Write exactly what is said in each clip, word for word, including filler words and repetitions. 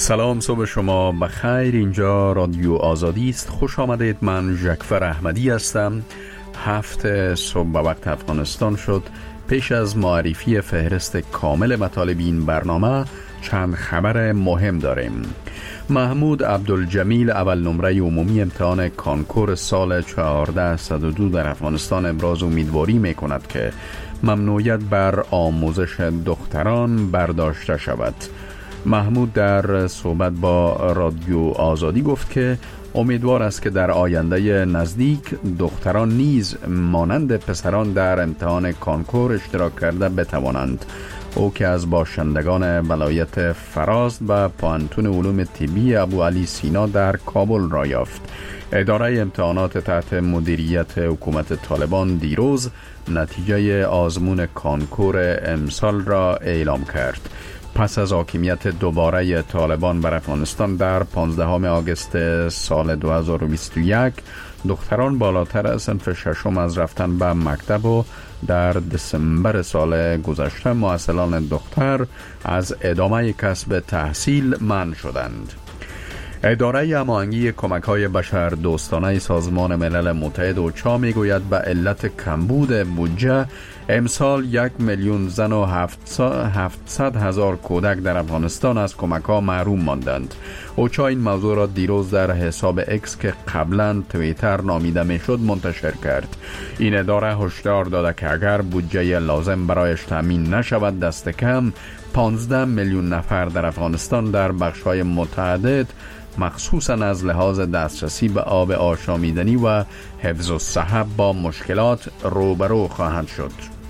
سلام، صبح شما بخیر. اینجا رادیو آزادی است. خوش آمدید. من ژکفر احمدی هستم. هفت صبح به وقت افغانستان شد. پیش از معرفی فهرست کامل مطالب این برنامه چند خبر مهم داریم. محمود عبدالجمیل اول نمره عمومی امتحان کانکور سال چهارده صد و دو در افغانستان ابراز امیدواری می کند که ممنوعیت بر آموزش دختران برداشته شود. محمود در صحبت با رادیو آزادی گفت که امیدوار است که در آینده نزدیک دختران نیز مانند پسران در امتحان کانکور اشتراک کرده بتوانند. او که از باشندگان ولایت فراست و پوهنتون علوم طبی ابوعلی سینا در کابل را یافت. اداره امتحانات تحت مدیریت حکومت طالبان دیروز نتیجه آزمون کانکور امسال را اعلام کرد. پس از حاکمیت دوباره طالبان بر افغانستان در پانزدهم آگوست سال دو هزار و بیست و یک، دختران بالاتر از صنف ششم از رفتن به مکتب و در دسامبر سال گذشته مؤثران دختر از ادامه کسب تحصیل منع شدند. اداره هماهنگی کمک‌های بشردوستانه سازمان ملل متحد اوچا میگوید به علت کمبود بودجه امسال یک میلیون زن و هفتصد هزار کودک در افغانستان از کمک‌ها محروم ماندند. اوچا این موضوع را دیروز در حساب اکس که قبلا توییتر نامیده میشد منتشر کرد. این اداره هشدار داده که اگر بودجه لازم برایش تامین نشود دست کم پانزده میلیون نفر در افغانستان در بخش‌های متعدد مخصوصاً از لحاظ دسترسی به آب آشامیدنی و حفظ الصحت با مشکلات روبرو خواهند شد.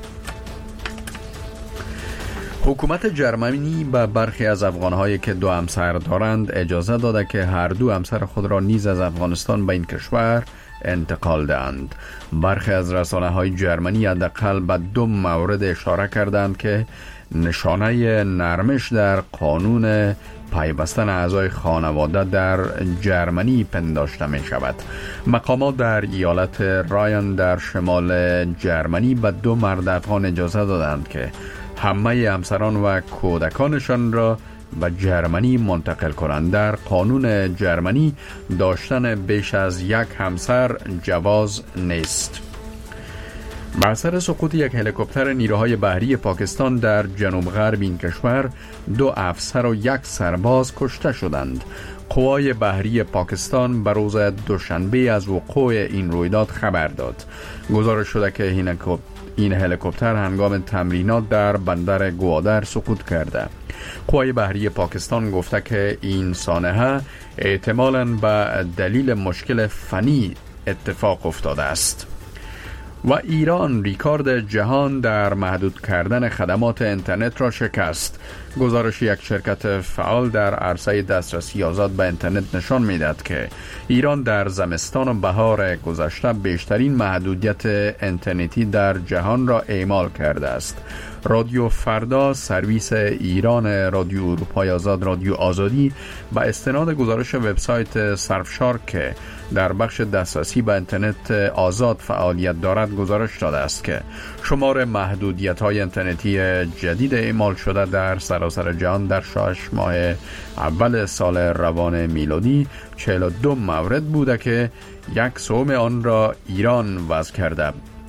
حکومت جرمنی به برخی از افغان‌هایی که دو همسر دارند اجازه داده که هر دو همسر خود را نیز از افغانستان به این کشور انتقال دهند. برخی از رسانه‌های جرمنی حداقل به دو مورد اشاره کردند که نشانه نرمش در قانون پیوستن اعضای خانواده در جرمنی پنداشته می شود. مقامات در ایالت رایان در شمال جرمنی به دو مرد افغان اجازه دادند که همه همسران و کودکانشان را به جرمنی منتقل کنند. در قانون جرمنی داشتن بیش از یک همسر جواز نیست. بر اثر سقوط یک هلیکوپتر نیروهای بحری پاکستان در جنوب غرب این کشور دو افسر و یک سرباز کشته شدند. قوای بحری پاکستان بر روز دوشنبه از وقوع این رویداد خبر داد. گزارش شده که این هلیکوپتر هنگام تمرینات در بندر گوادر سقوط کرده. قوای بحری پاکستان گفته که این سانحه احتمالاً به دلیل مشکل فنی اتفاق افتاده است. و ایران ریکارد جهان در محدود کردن خدمات اینترنت را شکست. گزارش یک شرکت فعال در عرصه دسترسی آزاد به اینترنت نشان می‌دهد که ایران در زمستان و بهار گذشته بیشترین محدودیت اینترنتی در جهان را اعمال کرده است. رادیو فردا، سرویس ایران رادیو اروپای آزاد رادیو آزادی با استناد گزارش وبسایت سرفشار که در بخش دسترسی به اینترنت آزاد فعالیت دارد گزارش داده است که شمار محدودیت‌های اینترنتی جدید اعمال شده در سراسر جهان در شش ماه اول سال روان میلادی چهل و دو مورد بوده که یک سوم آن را ایران وضع کرده.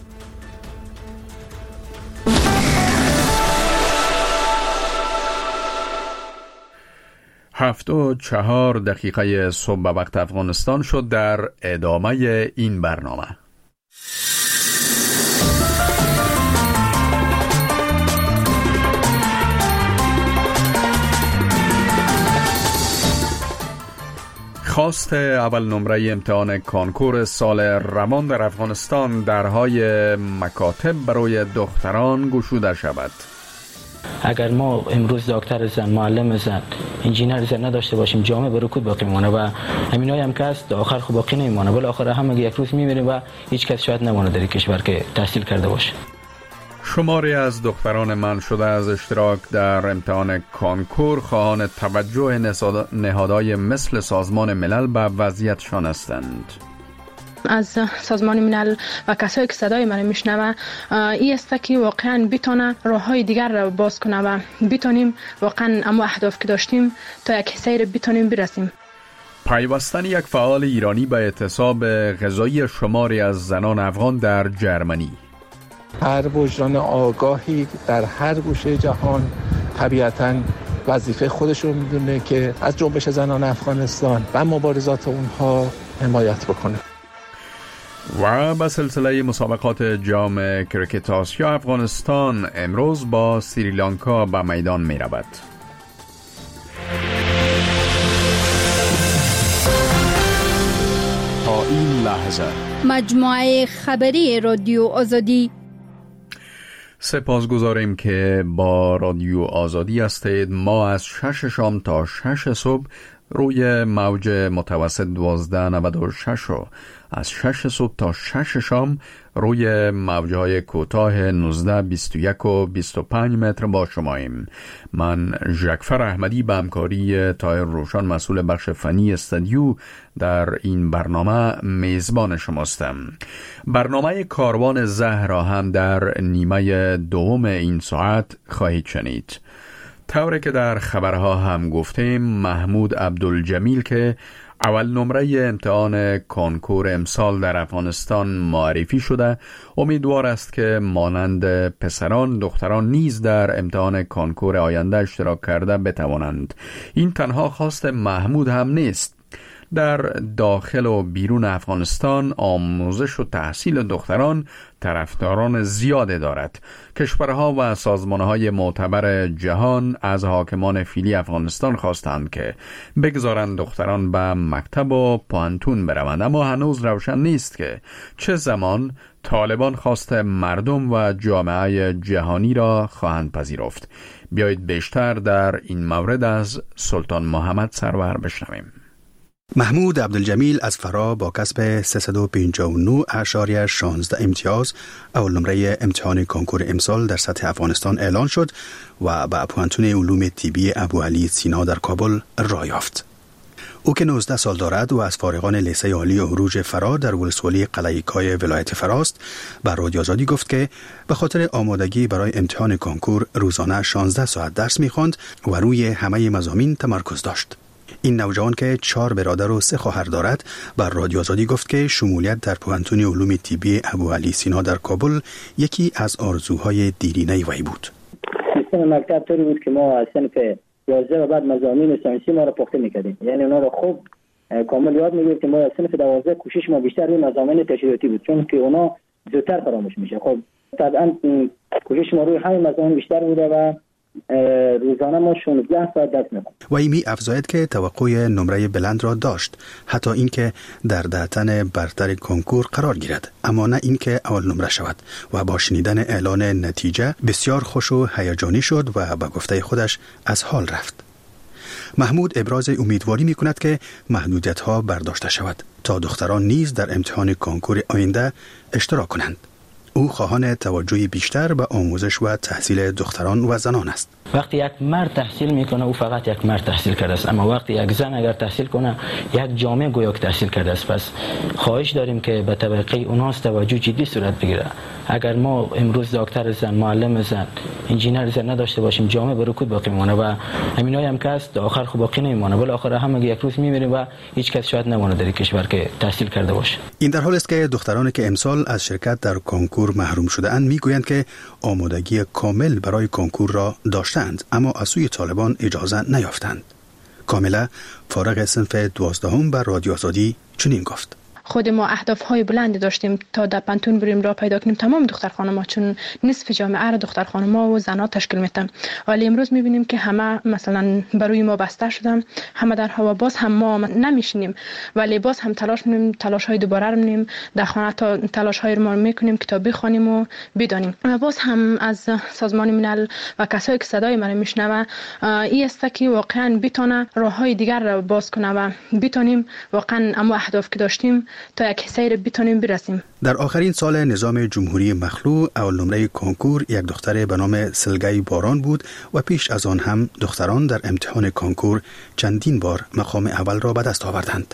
هفت و چهار دقیقه صبح به وقت افغانستان شد. در ادامه این برنامه خواست اول نمره امتحان کانکور سال روان در افغانستان درهای مکاتب برای دختران گشوده شود. اگر ما امروز دکتر زن، معلم زن، انجینر زن نداشته باشیم جامعه به رکود باقی میمونه و همینایی هم که است آخر خب باقی نمیمونه، ولی آخر هم یک روز میمیریم و هیچ کس شاید نمونه در کشور که تحصیل کرده باشه. شماری از دختران منع شده از اشتراک در امتحان کانکور خواهان توجه نهادهای مثل سازمان ملل به وضعیتشان هستند. از سازمان ملل و کسایی که صدای من میشنوه این است که واقعا بتونه راههای دیگر را باز کنه و بتونیم واقعا اما اهداف که داشتیم تا یک سیر بتونیم برسیم. پیوستن یک فعال ایرانی به اعتصاب غذایی شماری از زنان افغان در جرمنی. هر وجدان آگاهی در هر گوشه جهان طبیعتاً وظیفه خودش رو میدونه که از جنبش زنان افغانستان و مبارزات اونها حمایت بکنه. و به سلسله مسابقات جام کرکت آسیا، افغانستان امروز با سریلانکا به میدان می رود. تا این لحظه مجموعه خبری رادیو آزادی. سپاسگزاریم که با رادیو آزادی هستید. ما از شش شام تا شش صبح روی موج متوسط دوازده نود و شش و از شش صبح تا شش شام روی موجهای کوتاه نوزده بیست و یک و بیست و پنج متر با شماییم. من ژکفر احمدی به همکاری طاهر روشان مسئول بخش فنی استودیو در این برنامه میزبان شماستم. برنامه کاروان زهرا هم در نیمه دوم این ساعت خواهید شنید. طوری که در خبرها هم گفتیم، محمود عبدالجمیل که اول نمره امتحان کنکور امسال در افغانستان معرفی شده، امیدوار است که مانند پسران دختران نیز در امتحان کنکور آینده اشتراک کرده بتوانند. این تنها خواست محمود هم نیست. در داخل و بیرون افغانستان آموزش و تحصیل دختران طرفداران زیاده دارد. کشورها و سازمانهای معتبر جهان از حاکمان فیلی افغانستان خواستند که بگذارند دختران به مکتب و پانتون بروند، اما هنوز روشن نیست که چه زمان طالبان خواست مردم و جامعه جهانی را خواهند پذیرفت. بیایید بیشتر در این مورد از سلطان محمد سرور بشنویم. محمود عبدالجمیل از فرا با کسب سیصد و پنجاه و نه اعشاریه شانزده امتیاز اول نمره امتحان کنکور امسال در سطح افغانستان اعلان شد و به پوانتون علوم طبی ابوعلی سینا در کابل راه یافت. او که نوزده سال دارد و از فارغان لیسه عالی عروج فرا در ولسوالی قلعه کای ولایت فراست، به رادیو آزادی گفت که به خاطر آمادگی برای امتحان کنکور روزانه شانزده ساعت درس می‌خواند و روی همه مضامین تمرکز داشت. این نوجوان که چهار برادر و سه خواهر دارد بر رادیو آزادی گفت که شمولیت در پوهنتون علوم طبی ابوعلی سینا در کابل یکی از آرزوهای دیرینه وی بود. سیستم مکتب طوری بود که ما از صنف یازده و بعد مضامین ساینسی ما را پخته می‌کردیم، یعنی اونا رو خوب کامل یاد می‌گرفتیم. ما از صنف دوازده کوشش ما بیشتر روی مضامین تشریحاتی بود، چون که اونا زودتر فراموش میشه. خب طبعا کوشش ما روی همین مضامین بیشتر بوده و روزانه ما شانزده ساعت درس می‌خواندیم. وی می افزاید که توقع نمره بلند را داشت، حتی اینکه در دهتن برتر کنکور قرار گیرد، اما نه اینکه اول نمره شود. و با شنیدن اعلان نتیجه بسیار خوش و هیجانی شد و به گفته خودش از حال رفت. محمود ابراز امیدواری می‌کند که محدودیت‌ها برداشته شود تا دختران نیز در امتحان کنکور آینده اشتراک کنند. او خواهان توجه بیشتر به آموزش و تحصیل دختران و زنان است. وقتی یک مرد تحصیل میکنه او فقط یک مرد تحصیل کرده است، اما وقتی یک زن اگر تحصیل کنه یک جامعه گویا که تحصیل کرده است. پس خواهش داریم که به طبقه اوناس توجه جدی صورت بگیره. اگر ما امروز دکتر زن، معلم زن، انجینر زن نداشته باشیم، جامعه به رکود باقی میمونه و همینایی هم که است آخر خب باقی نمیمونه، ولی آخر همه یک روز میمیریم و هیچ کس شاید نمونه در کشور که تحصیل کرده باشه. این در حالی است که دخترانی که امسال از شرکت در کنکور محروم شده‌اند میگویند که آمادگی کامل برای کنکور را داشتند، اما از سوی طالبان اجازه نیافتند. کاملا فارغ صنف دوازدهم بر رادیو آزادی چنین گفت: خود ما اهداف های بلندی داشتیم تا در پانتون بریم را پیدا کنیم تمام دختر خانم‌ها، چون نصف جامعه را دختر خانم‌ها و زن‌ها تشکیل میدن. ولی امروز میبینیم که همه مثلا بروی ما بسته شدن، همه در هوا. باز هم ما نمیشینیم ولی باز هم تلاش می‌کنیم، تلاش های دوباره رو می‌کنیم در خانه، تا تلاش های ما رو می‌کنیم که تا بخوانیم و بدانیم. و باز هم از سازمان ملل و کسایی که صدای من میشنوه این است که واقعا بتونه راههای دیگر را باز کنه و بتونیم واقعا اما اهداف که داشتیم تا یک سیر بتونیم برسیم. در آخرین سال نظام جمهوری مخلوع اول نمره کنکور یک دختر به نام سلگی باران بود و پیش از آن هم دختران در امتحان کنکور چندین بار مقام اول را به دست آوردند.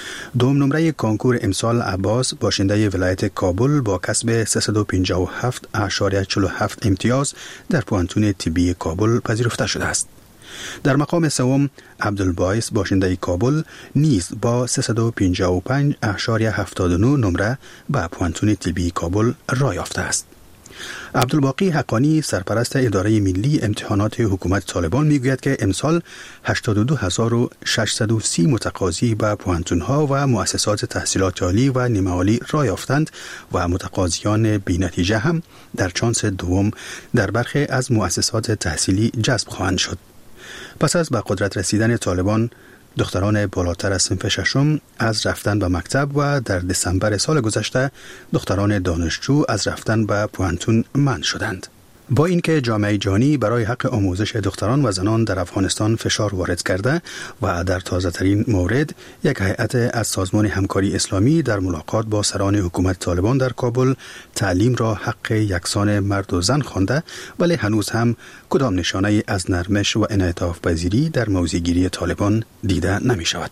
دوم نمره کنکور امسال عباس باشنده ولایت کابل با کسب سیصد و پنجاه و هفت اعشاریه چهل و هفت امتیاز در پوانتون طبی کابل پذیرفته شده است. در مقام سوم عبدالبایس باشنده کابل نیز با سیصد و پنجاه و پنج اعشاریه هفتاد و نه نمره به پوانتون طبی کابل راه یافته است. عبدالباقی حقانی سرپرست اداره ملی امتحانات حکومت طالبان میگوید که امسال هشتاد و دو هزار و ششصد و سی متقاضی به پوانتون‌ها و مؤسسات تحصیلات عالی و نیمه عالی راه یافتند و متقاضیان بی‌نتیجه هم در چانس دوم در برخی از مؤسسات تحصیلی جذب خواهند شد. پس از به قدرت رسیدن طالبان، دختران بالاتر از صنف ششم از رفتن به مکتب و در دسامبر سال گذشته دختران دانشجو از رفتن به پوانتون منع شدند. با اینکه جامعه جهانی برای حق آموزش دختران و زنان در افغانستان فشار وارد کرده و در تازه ترین مورد یک هیئت از سازمان همکاری اسلامی در ملاقات با سران حکومت طالبان در کابل تعلیم را حق یکسان مرد و زن خوانده، ولی هنوز هم کدام نشانه از نرمش و انعطاف پذیری در موضع‌گیری طالبان دیده نمی شود.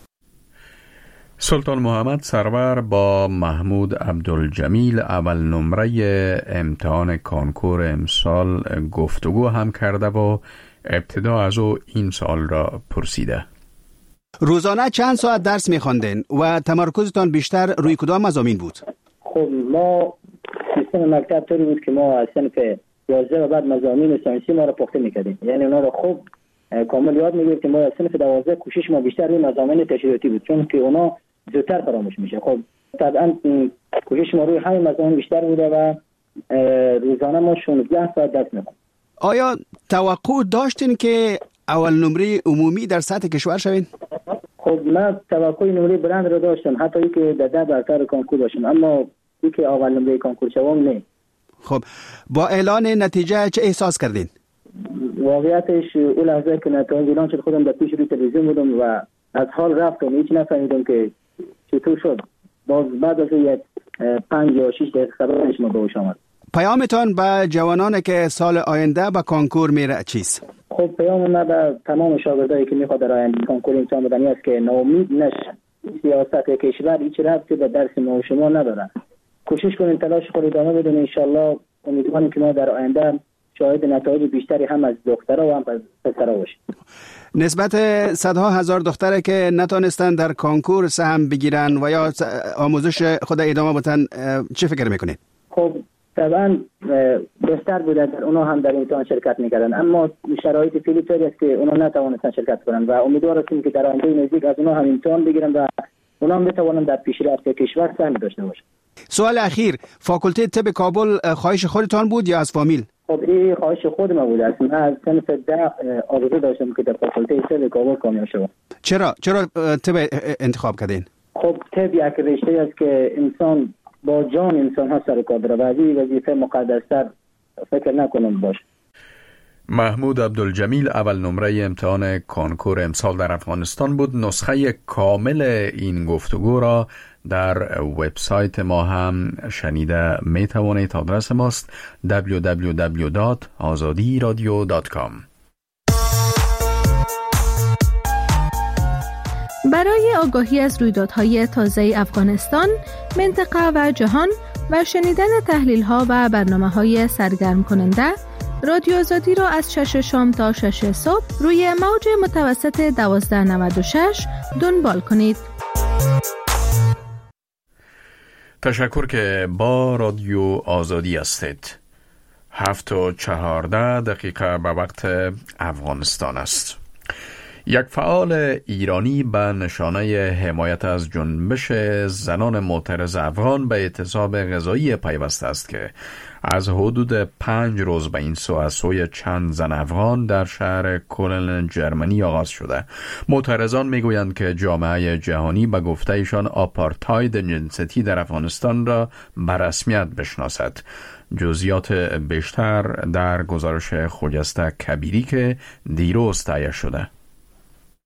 سلطان محمد سرور با محمود عبدالجمیل اول نمره امتحان کنکور امسال گفتگو هم کرده و ابتدا از او این سال را پرسیده. روزانه چند ساعت درس می‌خواندین و تمرکزتان بیشتر روی کدام مضامین بود؟ خب ما سیستم مکتب طوری بود که ما از صنف یازده و بعد مضامین ساینسی ما را پخته می‌کردیم، یعنی اونا را خوب کامل یاد می‌گرفتیم. ما از صنف دوازده کوشش ما بیشتر روی مضامین تشریحاتی بود، چون که اونا زودتر فراموش میشه. خب طبعا کوشش ما روی همین مضامین بیشتر بوده و روزانه ما شانزده ساعت درس می‌خوندیم. آیا توقع داشتین که اول نمره عمومی در سطح کشور شوین؟ خب من توقع نمره بلند را داشتم، حتی اینکه در ده برتر کنکور باشم، اما اینکه اول نمره کنکور شوم نه. خب با اعلان نتیجه چه احساس کردین؟ واقعیتش اون لحظه که نتایج اعلان شد خودم در پیش روی تلویزیون بودم و از حال رفتم، هیچ نفهمیدم که چطور شد. باز بعد از یک پنج یا شش دقیقه خبرش ما به هوش آمد. پیامتان به جوانانی که سال آینده به کنکور میره چیست؟ خب پیام من به تمام شاگردایی که میخواد در آینده کنکور امتحان بدن است که ناامید نشن. سیاست کشور هیچ ربطی به درس ما و شما نداره. کوشش کنین، تلاش خود ادامه بدین. ان شاء الله امیدوارم که ما در آینده شاهد نتایج بیشتری هم از دخترها و هم از پسرها باشیم. نسبت صدها هزار دختره که نتونستن در کنکور سهم بگیرن و یا آموزش خود ادامه بدن چه فکر میکنید؟ خب طبعا بهتر بوده در اونا هم در امتحان شرکت میکردن، اما شرایط فعلی طوری است که اونا نتوانستن شرکت کنن و امیدوار هستیم که در آینده نزدیک از اونا هم امتحان بگیرن و اونا هم بتوانن در پیشرفت کشور سهم داشته باشن. سوال اخیر، فاکولته طب کابل خواهش خودتان بود یا از فامیل؟ خب این خواهش خود ما بود. اصلا از صنف ده آرزو داشتم که در فاکولته طب کابل کامیاب شوم. چرا چرا طب انتخاب کردین؟ خب طب یک رشته است که انسان با جان انسان ها سر کار داره و از این وظیفه مقدستر فکر نکنم باشه. محمود عبدالجمیل اول نمره امتحان کنکور امسال در افغانستان بود. نسخه کامل این گفتگو را در وبسایت ما هم شنیده می توانید. آدرس ماست دبلیو دبلیو دبلیو دات آزادی رادیو دات کام. برای آگاهی از رویدادهای تازه افغانستان، منطقه و جهان و شنیدن تحلیل‌ها و برنامه‌های سرگرم کننده، رادیو آزادی را از شش شام تا شش صبح روی موج متوسط دوازده نود و شش دنبال کنید. تشکر که با رادیو آزادی هستید. هفت و چهارده دقیقه به وقت افغانستان است. یک فعال ایرانی به نشانه حمایت از جنبش زنان معترض افغان به اعتصاب غذایی پیوسته است که از حدود پنج روز به این سو از سوی چند زن افغان در شهر کلن جرمنی آغاز شده. معترضان میگویند که جامعه جهانی به گفته ایشان آپارتاید جنسیتی در افغانستان را به رسمیت بشناسد. جزئیات بیشتر در گزارش خجسته کبیری که دیروز تهیه شده.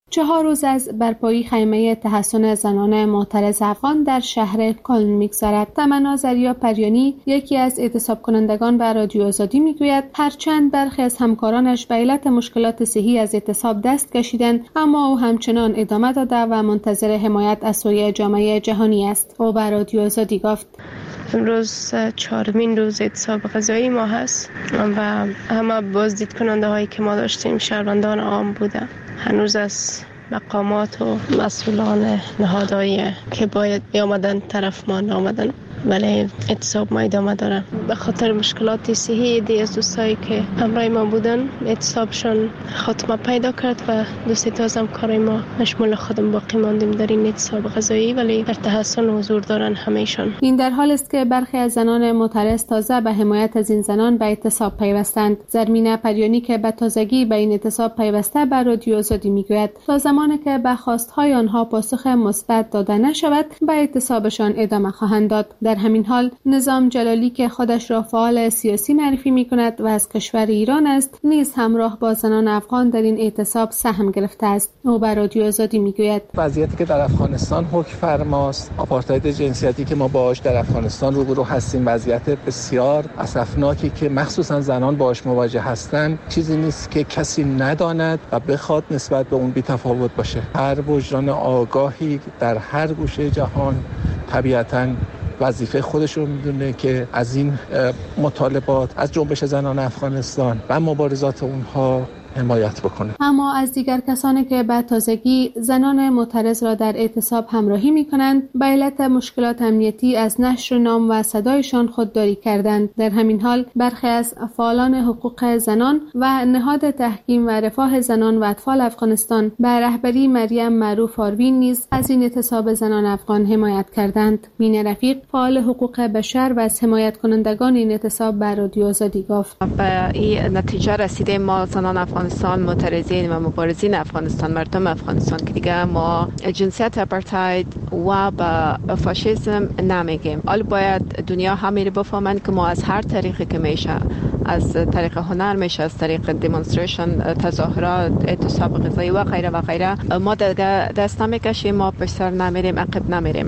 چهار روز از برپایی خیمه تحصن زنان معترض افغان در شهر کلن می‌گذرد. تمنا زریا پریانی، یکی از اعتصاب کنندگان به رادیو آزادی میگوید هرچند برخی از همکارانش به علت مشکلات صحی از اعتصاب دست کشیدند، اما او همچنان ادامه داده و منتظر حمایت از سوی جامعه جهانی است. او به رادیو آزادی گفت: امروز چهارمین روز اعتصاب غذایی ما هست و همه بازدید کننده هایی که ما داشتیم شهروندان عام بودن. هنوز از مقامات و مسئولان نهادهایی که باید بیامدن طرف ما نامدن، ولی اعتصاب ما ادامه داره. به خاطر مشکلات صحی دی از دوستایی که همراه ما بودن اعتصابشان خاتمه پیدا کرد و دوستی تازه هم کار ما مشمول خودم باقی ماندیم در این اعتصاب غذایی، ولی در تحسن حضور دارن همهشان. این در حال است که برخی از زنان معترض تازه به حمایت از این زنان به اعتصاب پیوستند. زرمینه پریانی که به تازگی به این اعتصاب پیوسته به رادیو آزادی میگوید تا زمانی که به خواستهای آنها پاسخ مثبت داده نشود به اعتصابشان ادامه خواهند داد. در همین حال نظام جلالی که خودش را فعال سیاسی معرفی می‌کند و از کشور ایران است، نیز همراه با زنان افغان در این اعتصاب سهم گرفته است. او به رادیو آزادی میگوید وضعیتی که در افغانستان حکم فرماست، آپارتاید جنسیتی که ما باهاش در افغانستان روبرو هستیم، وضعیت بسیار اسفناکی که مخصوصا زنان باهاش مواجه هستند، چیزی نیست که کسی نداند و بخواد نسبت به اون بی‌تفاوت باشه. هر وجدان آگاهی در هر گوشه جهان طبیعتاً وظیفه خودش رو میدونه که از این مطالبات، از جنبش زنان افغانستان و مبارزات اونها حمایت بکنه. اما از دیگر کسانی که به تازگی زنان معترض را در اعتصاب همراهی می‌کنند به علت مشکلات امنیتی از نشر نام و صدایشان خودداری کردند. در همین حال برخی از فعالان حقوق زنان و نهاد تحکیم و رفاه زنان و اطفال افغانستان به رهبری مریم معروف آروین نیز از این اعتصاب زنان افغان حمایت کردند. مینه رفیق، فعال حقوق بشر و از حمایت کنندگان این اعتصاب به رادیو آزادی گفت: به این نتیجه رسیده ما زنان افغان افغانستان مترزین و مبارزین افغانستان، مردم افغانستان که دیگه ما جنسیت اپارتاید و با فاشیسم نمیگیم. حالا باید دنیا همه بفهمند که ما از هر طریقی که میشه، از طریق هنر میشه، از طریق دیمونستریشن، تظاهرات، اعتصاب غذایی و غیره و غیره، ما دیگه دست نمیکشیم، ما پشت سر نمیریم، عقب نمیریم.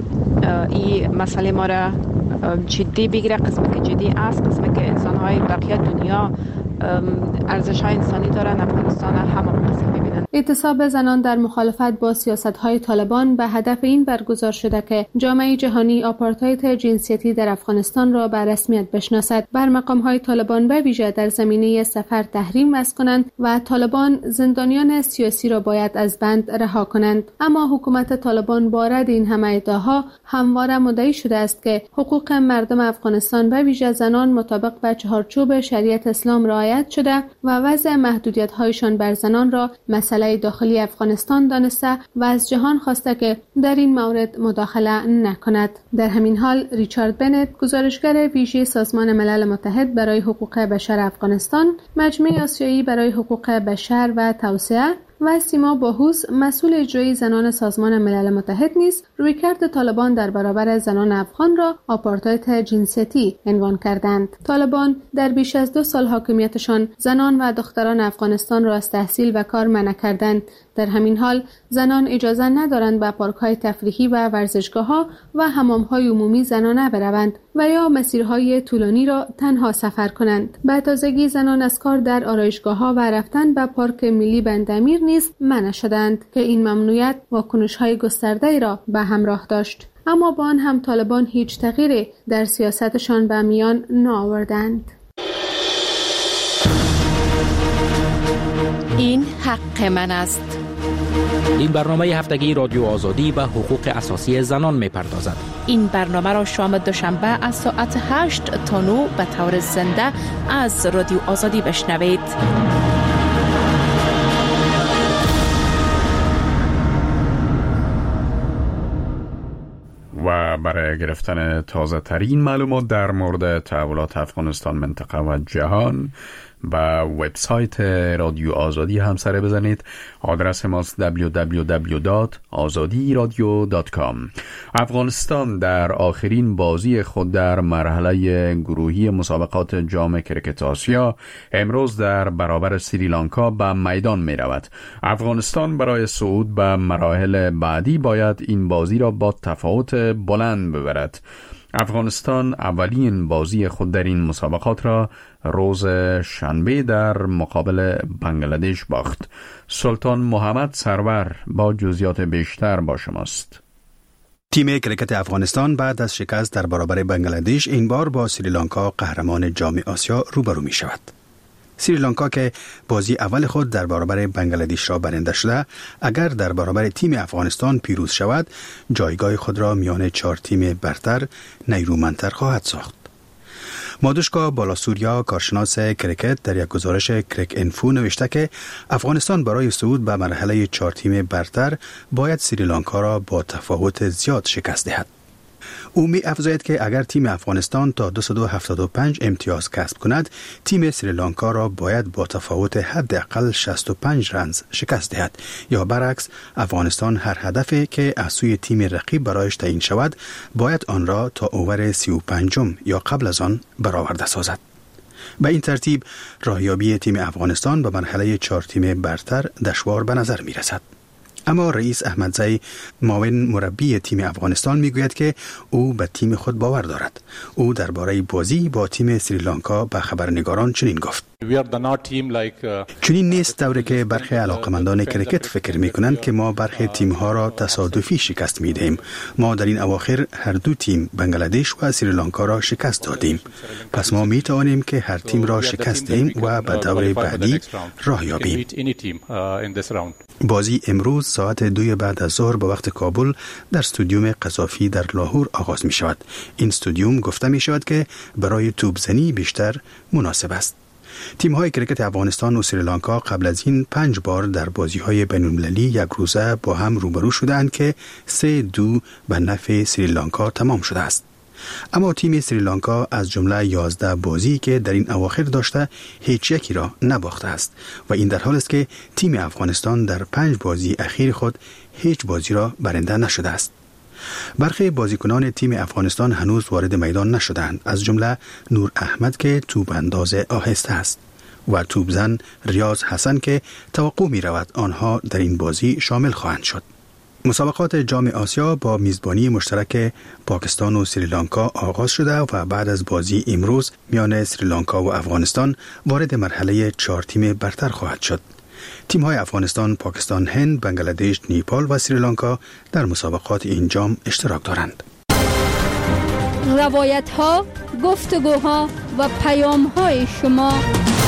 این مسئله ما را جدی بگیره، قسمی که جدی است، قسمی که انسان‌های بقیه دنیا ارزش‌های انسانی دارن، افغانستان همه قسم ببینن. اعتصاب زنان در مخالفت با سیاست‌های طالبان به هدف این برگزار شده که جامعه جهانی آپارتاید جنسیتی در افغانستان را به رسمیت بشناسد، بر مقام‌های طالبان به ویژه در زمینه سفر تحریم وضع کنند و طالبان زندانیان سیاسی را باید از بند رها کنند. اما حکومت طالبان با رد این همه ادعاها همواره مدعی شده است که حقوق مردم افغانستان به ویژه زنان مطابق با چهارچوب شریعت اسلام رعایت شده و وضع محدودیت‌هایشان بر زنان را مسئله داخلی افغانستان دانسته و از جهان خواسته که در این مورد مداخله نکند. در همین حال ریچارد بنت، گزارشگر ویژه سازمان ملل متحد برای حقوق بشر افغانستان، مجمع آسیایی برای حقوق بشر و توسعه و سیما باهوس، مسئول اجرایی زنان سازمان ملل متحد نیز رویکرد طالبان در برابر زنان افغان را آپارتاید جنسیتی عنوان کردند. طالبان در بیش از دو سال حاکمیتشان زنان و دختران افغانستان را از تحصیل و کار منع کردند. در همین حال زنان اجازه ندارند به پارک‌های تفریحی و ورزشگاه‌ها و حمام‌های عمومی زنانه بروند و یا مسیرهای طولانی را تنها سفر کنند. به تازگی زنان از کار در آرایشگاه‌ها و رفتن به پارک ملی بندامیر نیز منع شدند که این ممنوعیت واکنش‌های گسترده‌ای را به همراه داشت. اما با آن هم طالبان هیچ تغییری در سیاستشان به میان نآوردند. این حق من است. این برنامه هفتگی رادیو آزادی به حقوق اساسی زنان می‌پردازد. این برنامه را شام دوشنبه از ساعت هشت تا نه به طور زنده از رادیو آزادی بشنوید. و برای گرفتن تازه ترین معلومات در مورد تحولات افغانستان، منطقه و جهان، به وبسایت رادیو آزادی هم سر بزنید. آدرس ماست دبلیو دبلیو دبلیو دات آزادی رادیو دات کام. افغانستان در آخرین بازی خود در مرحله گروهی مسابقات جام کرکت آسیا امروز در برابر سریلانکا به میدان می رود. افغانستان برای صعود به مراحل بعدی باید این بازی را با تفاوت بلند ببرد. افغانستان اولین بازی خود در این مسابقات را روز شنبه در مقابل بنگلادش باخت. سلطان محمد سرور با جزئیات بیشتر با شماست. تیم کرکت افغانستان بعد از شکست در برابر بنگلادش این بار با سریلانکا قهرمان جام آسیا روبرو می شود. سریلانکا که بازی اول خود در برابر بنگلادش را برنده شده، اگر در برابر تیم افغانستان پیروز شود، جایگاه خود را میان چهار تیم برتر نیرومندتر خواهد ساخت. مادوشکا بالاسوریا، کارشناس کرکت، در یک گزارش کرک انفو نوشته که افغانستان برای صعود به مرحله چهار تیم برتر باید سریلانکا را با تفاوت زیاد شکست دهد. او می افزاید که اگر تیم افغانستان تا دویست و هفتاد و پنج امتیاز کسب کند، تیم سریلانکا را باید با تفاوت حداقل شصت و پنج رنز شکست دهد، یا برعکس افغانستان هر هدفی که از سوی تیم رقیب برایش تعیین شود باید آن را تا اوور سی و پنجم یا قبل از آن برآورده سازد. به این ترتیب راهیابی تیم افغانستان به مرحله چهار تیم برتر دشوار به نظر می رسد. اما رئیس احمدزی، معاون مربی تیم افغانستان، میگوید که او به تیم خود باور دارد. او درباره بازی با تیم سریلانکا به خبرنگاران چنین گفت: چنین نیست طوری که برخی علاقمندان کرکت فکر میکنند که ما برخی تیم‌ها را تصادفی شکست میدهیم. ما در این اواخر هر دو تیم، بنگلادش و سریلانکا را شکست دادیم. پس ما میتوانیم که هر تیم را شکست دهیم و به دور بعدی راه یابیم. بازی امروز ساعت دوی بعد از ظهر به وقت کابل در استادیوم قذافی در لاهور آغاز می شود. این استادیوم گفته می شود که برای توپزنی بیشتر مناسب است. تیم های کرکت افغانستان و سریلانکا قبل از این پنج بار در بازی های بین المللی یک روزه با هم روبرو شدند که سه دو به نفع سریلانکا تمام شده است. اما تیم سریلانکا از جمله یازده بازی که در این اواخر داشته هیچ یکی را نباخته است و این در حال است که تیم افغانستان در پنج بازی اخیر خود هیچ بازی را برنده نشده است. برخی بازیکنان تیم افغانستان هنوز وارد میدان نشدند، از جمله نور احمد که توپ انداز آهسته است و توپزن ریاض حسن که توقع می رود آنها در این بازی شامل خواهند شد. مسابقات جام آسیا با میزبانی مشترک پاکستان و سریلانکا آغاز شده و بعد از بازی امروز میان سریلانکا و افغانستان وارد مرحله چهار تیم برتر خواهد شد. تیم‌های افغانستان، پاکستان، هند، بنگلادش، نیپال و سریلانکا در مسابقات این جام اشتراک دارند. روایت‌ها، گفتگوها و پیام‌های شما.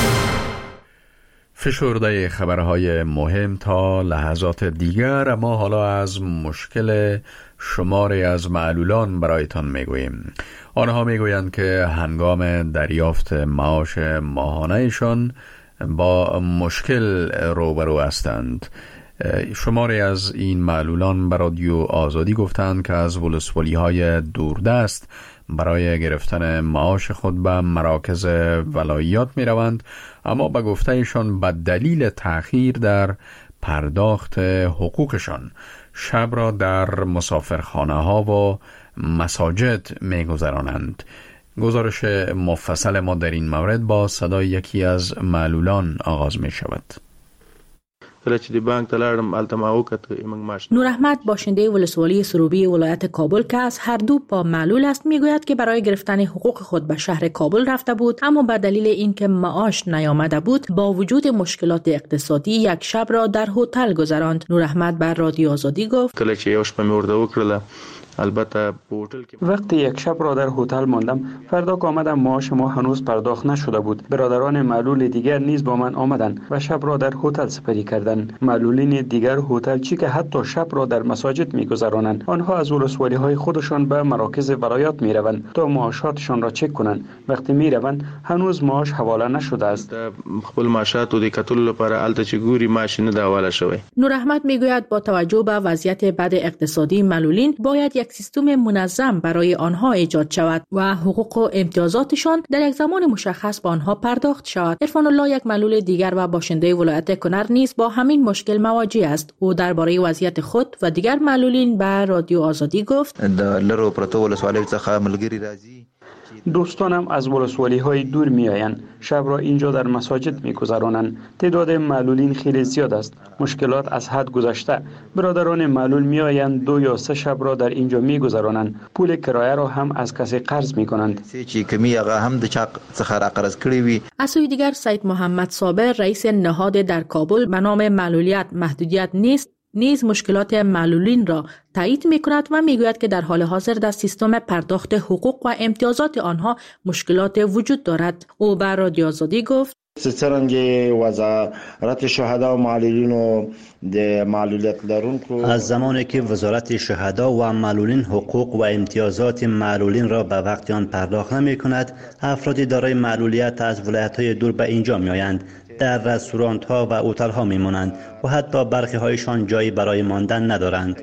فشرده خبرهای مهم تا لحظات دیگر، اما حالا از مشکل شماری از معلولان برایتان میگوییم. آنها میگویند که هنگام دریافت معاش ماهانه‌شان با مشکل روبرو هستند. شماری از این معلولان به رادیو آزادی گفتند که از ولسوالی‌های دوردست برای گرفتن معاش خود به مراکز ولایات می روند، اما به گفتهشان به دلیل تأخیر در پرداخت حقوقشان شب را در مسافرخانه ها و مساجد می گذرانند. گزارش مفصل ما در این مورد با صدای یکی از معلولان آغاز می شود. نور احمد باشنده ولسوالی سروبی ولایت کابل که از هر دو پا معلول است میگوید که برای گرفتن حقوق خود به شهر کابل رفته بود، اما به دلیل اینکه معاش نیامده بود با وجود مشکلات اقتصادی یک شب را در هتل گذراند. نور احمد بر رادیو آزادی گفت: البته وقتی یک شب را در هتل ماندم، فردا که آمدم معاش ما هنوز پرداخت نشده بود. برادران معلول دیگر نیز با من آمدند و شب را در هتل سپری کردند. معلولین دیگر هتل چی که حتی شب را در مساجد می‌گذرانند. آنها از ولسوالی های خودشان به مراکز ولایات می‌روند تا معاشاتشان را چک کنند. وقتی می‌روند هنوز معاش حواله نشده است. خپل معاشات د کتل لپاره الته چې ګوري ماشین د حواله شوی. نور احمد میگوید با توجه به وضعیت بد اقتصادی معلولین باید یک یک سیستم منظم برای آنها ایجاد شود و حقوق و امتیازاتشان در یک زمان مشخص به آنها پرداخت شود. عرفان الله، یک معلول دیگر و باشنده ولایت کنر، نیز با همین مشکل مواجه است. او درباره وضعیت خود و دیگر معلولین به رادیو آزادی گفت: لرو پرتو ولسوالی څخه ملګری راځي. دوستانم از ولسوالی های دور می آیند. شب را اینجا در مساجد می گذرانند. تعداد معلولین خیلی زیاد است. مشکلات از حد گذشته. برادران معلول می آیند دو یا سه شب را در اینجا می گذرانند. پول کرایه را هم از کسی قرض می کنند. از سوی دیگر سید محمد صابر، رئیس نهاد در کابل به نام معلولیت محدودیت نیست، نیز مشکلات معلولین را تایید می کند و می گوید که در حال حاضر در سیستم پرداخت حقوق و امتیازات آنها مشکلات وجود دارد. او بر رادیو آزادی گفت: څرنګه وزارت شهدا و معلولین و د معلولیت لرونکو از زمانی که وزارت شهدا و معلولین حقوق و امتیازات معلولین را به وقت آن پرداخت نمی کند، افراد دارای معلولیت از ولایت‌های دور به اینجا می آیند. در رستوران ها و هتل ها میمانند و حتی برخی هایشان جایی برای ماندن ندارند.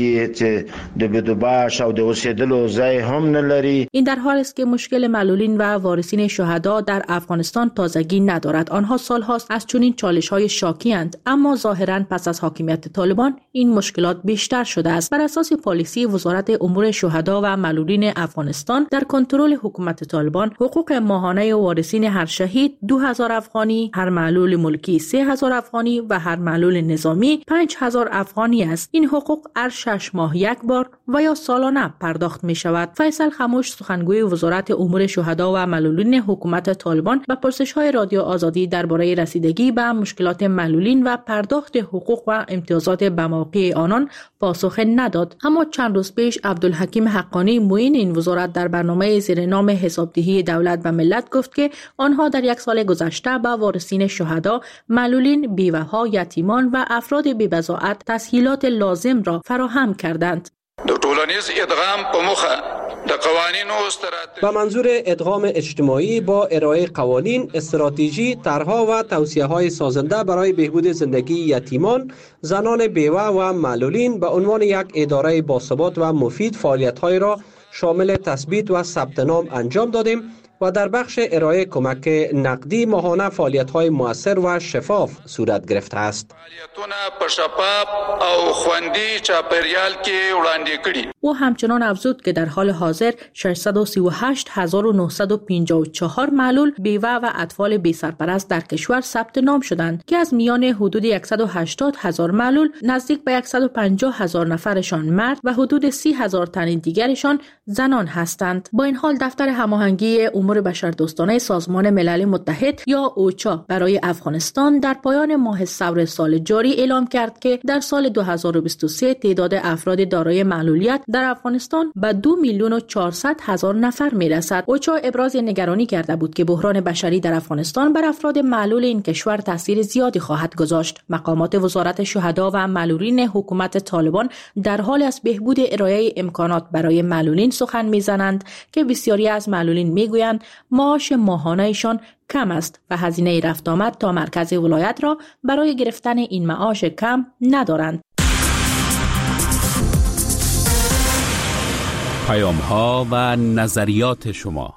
این در حالی است که مشکل معلولین و وارثین شهدا در افغانستان تازگی ندارد. آنها سال هاست از چنین چالش های شاکی اند، اما ظاهرا پس از حاکمیت طالبان این مشکلات بیشتر شده است. بر اساس پالیسی وزارت امور شهدا و معلولین افغانستان، در کنترل حکومت طالبان حقوق ماهانه وارثین هر شهید دو هزار افغانی، هر معلول ملکی سه هزار افغانی و هر معلول نظامی پنج هزار افغانی است. این حقوق هر شش ماه یک بار و یا سالانه پرداخت می شود. فیصل خموش، سخنگوی وزارت امور شهدا و معلولین حکومت طالبان، به پرسش های رادیو آزادی درباره رسیدگی به مشکلات معلولین و پرداخت حقوق و امتیازات به موقع آنان پاسخ نداد. اما چند روز پیش عبدالحکیم حقانی، معین این وزارت، در برنامه زیر نام حسابدهی دولت و ملت گفت که آنها در یک سال گذشته به وارثین شهدا، معلولین، بیوه‌ها، یتیمان و افراد بی‌بضاعت تسهیلات لازم را فراهم کردند. د ټولنیز ادغام په مخه د قوانینو استراتیژی به منظور ادغام اجتماعی با ارائه قوانین، استراتژی، طرح‌ها و توصیه‌های سازنده برای بهبود زندگی یتیمان، زنان بیوه و معلولین به عنوان یک اداره باثبات و مفید فعالیت‌های را شامل تثبیت و ثبت نام انجام دادیم و در بخش ارائه کمک نقدی ماهانه فعالیت‌های مؤثر و شفاف صورت گرفته است. او همچنان افزود که در حال حاضر ششصد و سی و هشت هزار و نهصد و پنجاه و چهار معلول، بیوه و اطفال بی سرپرست در کشور ثبت نام شدند که از میان حدود صد و هشتاد هزار معلول، نزدیک به صد و پنجاه هزار نفرشان مرد و حدود سی هزار تن دیگرشان زنان هستند. با این حال دفتر هماهنگی امور بشردوستانه سازمان ملل متحد یا اوچا برای افغانستان در پایان ماه ثور سال جاری اعلام کرد که در سال دو هزار و بیست و سه تعداد افراد دارای معلولیت در افغانستان به دو میلیون و چهارصد هزار نفر میرسد. اوچا ابراز نگرانی کرده بود که بحران بشری در افغانستان بر افراد معلول این کشور تاثیر زیادی خواهد گذاشت. مقامات وزارت شهدا و معلولین حکومت طالبان در حال است بهبود ارائه امکانات برای معلولین سخن میزنند که بسیاری از معلولین میگویند معاش ماهانه‌شان کم است و هزینه رفت آمد تا مرکز ولایت را برای گرفتن این معاش کم ندارند. پیام ها و نظریات شما.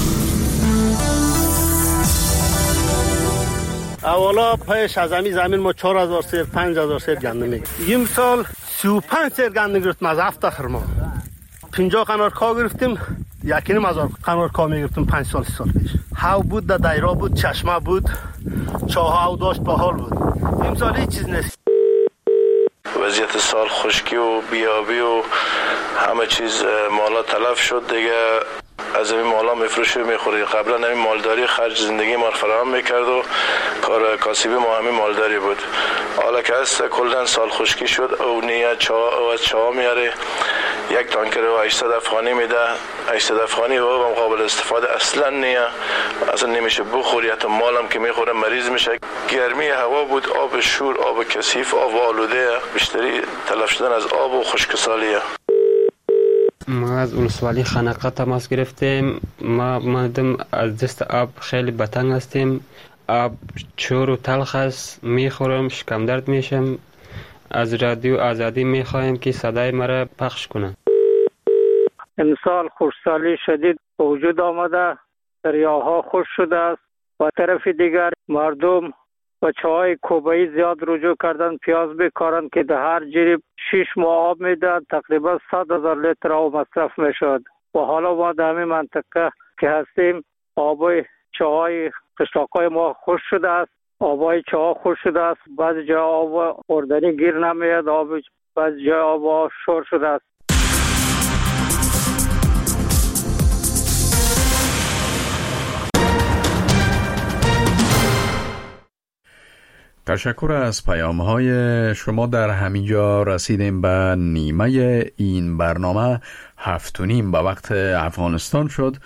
اولا پیش از همین زمین ما چهار هزار سیر پنج هزار سیر گندم میگیریم. این سال سی و پنج سیر گندم گرفتیم از هفت خرما. پنجاه قنار کا گرفتیم، یکی نیم هزار قنار کا میگرفتیم پنج سال سی سال پیش. هاو بود، در دایره بود، چشمه بود، چاه هاو داشت، باحال بود. این سال هیچ چیز نیست. وضعیت سال خشکی و بیابی و همه چیز مالا تلف شد دیگه. از این مالا میفروشی و میخوری. قبلا همین مالداری خرج زندگی ما فراهم میکرد و کار کاسبی ما همین مالداری بود. حالا که هست کلن سال خشکی شد او نیه چا او از چا میاره یک تانکر و هشتصد افغانی میده. هشتصد افغانی و قابل استفاده اصلا نیه، اصلا نمیشه بخوری. حتی مالم که میخوره مریض میشه. گرمی هوا بود، آب شور، آب کثیف، آب آلوده، بیشتری تلف شدن از آب و خشکسالیه. ما از ولسوالی خنقه تماس گرفتیم. ما مادم از دست آب خیلی بتنگ هستیم. آب چور و تلخ است، میخورم شکم درد میشم. از رادیو آزادی میخوایم که صدای مرا پخش کنه. امسال خشکسالی شدید به وجود آمده، دریاها خشک شده است و طرف دیگر مردم و چای کوبایی زیاد رجوع کردن پیاز بکارند که در هر جریب شش ماه آب میدن، تقریبا صد هزار لیتر آب مصرف میشد و حالا ما در همین منطقه که هستیم آبای چای قشلاقای ما خشک شده است، آبای چاه خشک شده است، بعضی جا آب خوردنی گیر نمیاد، آب بعضی جا آب شور شده است. تشکر از پیام های شما. در همینجا رسیدیم به نیمه این برنامه. هفت و نیم به وقت افغانستان شد.